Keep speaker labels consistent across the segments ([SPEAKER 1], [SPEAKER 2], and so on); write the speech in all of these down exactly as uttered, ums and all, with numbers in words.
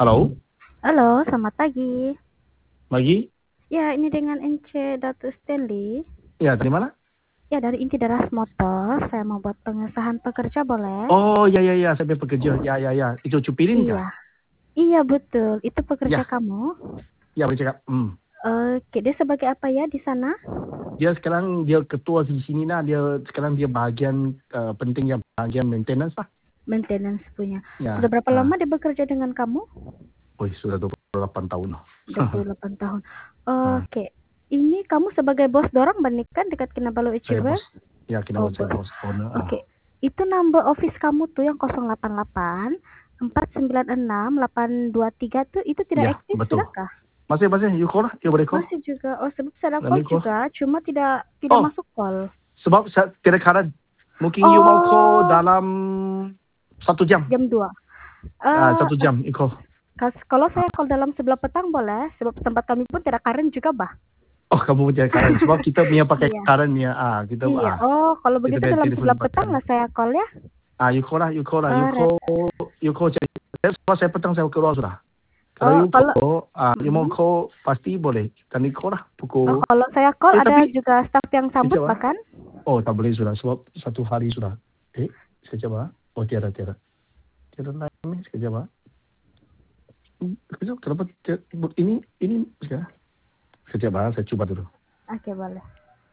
[SPEAKER 1] Halo,
[SPEAKER 2] Halo, selamat pagi.
[SPEAKER 1] pagi.
[SPEAKER 2] Ya, ini dengan Ence Datuk Stanley.
[SPEAKER 1] Ya, dari mana?
[SPEAKER 2] Ya, dari Inti Daras Motor. Saya mau buat pengesahan pekerja, boleh?
[SPEAKER 1] Oh, ya, ya, ya. Saya punya pekerja. Ya, ya, ya. Itu Cupirin kah?
[SPEAKER 2] Iya. Iya, betul. Itu pekerja
[SPEAKER 1] Ya,
[SPEAKER 2] kamu.
[SPEAKER 1] ya, boleh cakap. Hmm.
[SPEAKER 2] Oke, dia sebagai apa ya di sana?
[SPEAKER 1] Dia sekarang, dia ketua di sini lah. Dia sekarang dia bahagian uh, penting yang bahagian maintenance lah.
[SPEAKER 2] Maintenance punya.
[SPEAKER 1] Ya.
[SPEAKER 2] Sudah berapa
[SPEAKER 1] Ah.
[SPEAKER 2] lama dia bekerja dengan kamu?
[SPEAKER 1] Oh, sudah dua puluh delapan tahun.
[SPEAKER 2] dua puluh delapan tahun.
[SPEAKER 1] Ah.
[SPEAKER 2] Oke. Ini kamu sebagai bos dorong bandingkan dekat Kinabalu
[SPEAKER 1] Saya
[SPEAKER 2] Ichibe?
[SPEAKER 1] bos. Ya, kita
[SPEAKER 2] Oh,
[SPEAKER 1] saya
[SPEAKER 2] bos.
[SPEAKER 1] bos owner. Ah.
[SPEAKER 2] Oke. Itu number office kamu tuh yang nol delapan delapan empat sembilan enam delapan dua tiga tuh itu tidak
[SPEAKER 1] Ya,
[SPEAKER 2] aktif,
[SPEAKER 1] betul.
[SPEAKER 2] sudahkah?
[SPEAKER 1] Masih, masih. You call lah. You boleh call.
[SPEAKER 2] Masih juga. Oh, sebab saya ada
[SPEAKER 1] Boleh
[SPEAKER 2] call
[SPEAKER 1] call.
[SPEAKER 2] juga, cuma tidak tidak
[SPEAKER 1] Oh.
[SPEAKER 2] masuk call.
[SPEAKER 1] Sebab saya tidak karan. Mungkin
[SPEAKER 2] Oh.
[SPEAKER 1] you mau call dalam satu jam.
[SPEAKER 2] Jam dua.
[SPEAKER 1] Ah,
[SPEAKER 2] Uh,
[SPEAKER 1] satu jam. You call.
[SPEAKER 2] Kalau saya call dalam sebelah petang boleh, sebab tempat kami pun tidak karen juga, bah.
[SPEAKER 1] Oh, kamu punya karen. Sebab kita punya pakai
[SPEAKER 2] Iya.
[SPEAKER 1] karen ya. Ah, kita
[SPEAKER 2] Iya.
[SPEAKER 1] ah.
[SPEAKER 2] Oh, kalau begitu
[SPEAKER 1] Kita
[SPEAKER 2] dalam
[SPEAKER 1] telefon
[SPEAKER 2] sebelah
[SPEAKER 1] pakai
[SPEAKER 2] petang
[SPEAKER 1] karen.
[SPEAKER 2] lah saya call ya.
[SPEAKER 1] Ah, you call lah, you call lah, you
[SPEAKER 2] Ah,
[SPEAKER 1] call, you call. Sebab saya petang saya keluar sudah. Kalau
[SPEAKER 2] Oh,
[SPEAKER 1] you
[SPEAKER 2] kalau-
[SPEAKER 1] call, ah, you mau
[SPEAKER 2] Mhm.
[SPEAKER 1] call pasti boleh. Kan you call lah
[SPEAKER 2] Oh,
[SPEAKER 1] pukul.
[SPEAKER 2] kalau saya call
[SPEAKER 1] Eh,
[SPEAKER 2] ada
[SPEAKER 1] tapi-
[SPEAKER 2] juga staff yang sambut
[SPEAKER 1] Sekejap, ah.
[SPEAKER 2] bahkan.
[SPEAKER 1] Oh, tak boleh sudah. Sebab satu hari sudah. Eh, sekejap ah. Oh, tiada, tiada. Tiada lain ni. Sekejap ah. Hmm, Sekejap, kenapa tiada, ini, ini, sekejap. Sekejap ah, saya cuba dulu.
[SPEAKER 2] Oke, boleh.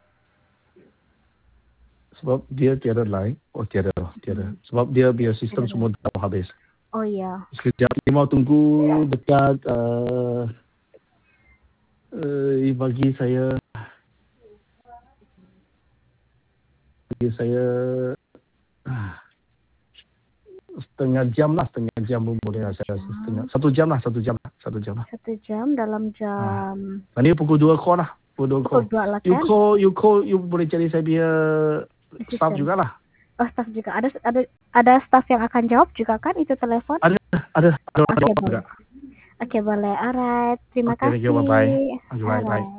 [SPEAKER 1] Sebab dia tiada line. Oh, tiada, tiada. Sebab dia biar sistem
[SPEAKER 2] Tiada
[SPEAKER 1] semua dah habis.
[SPEAKER 2] Oh iya.
[SPEAKER 1] Sekejap, dia mau tunggu dekat uh, uh, bagi saya bagi saya uh, setengah jam lah, setengah jam pun boleh lah saya rasa. Setengah, satu jam lah, satu jam lah, satu jam lah.
[SPEAKER 2] Satu jam dalam jam
[SPEAKER 1] Nanti pukul dua call lah, pukul dua call.
[SPEAKER 2] pukul dua lah
[SPEAKER 1] You
[SPEAKER 2] kan?
[SPEAKER 1] call, you call, you boleh jadi saya punya staff
[SPEAKER 2] Assistant.
[SPEAKER 1] jugalah.
[SPEAKER 2] Oh, staff juga. Ada ada ada staff yang akan jawab juga kan itu telepon?
[SPEAKER 1] Ada, ada, ada,
[SPEAKER 2] Oke,
[SPEAKER 1] ada
[SPEAKER 2] boleh.
[SPEAKER 1] juga.
[SPEAKER 2] Oke, boleh. Alright. Terima
[SPEAKER 1] Okay, thank
[SPEAKER 2] kasih.
[SPEAKER 1] you, bye-bye. Okay, bye, bye.
[SPEAKER 2] Alright.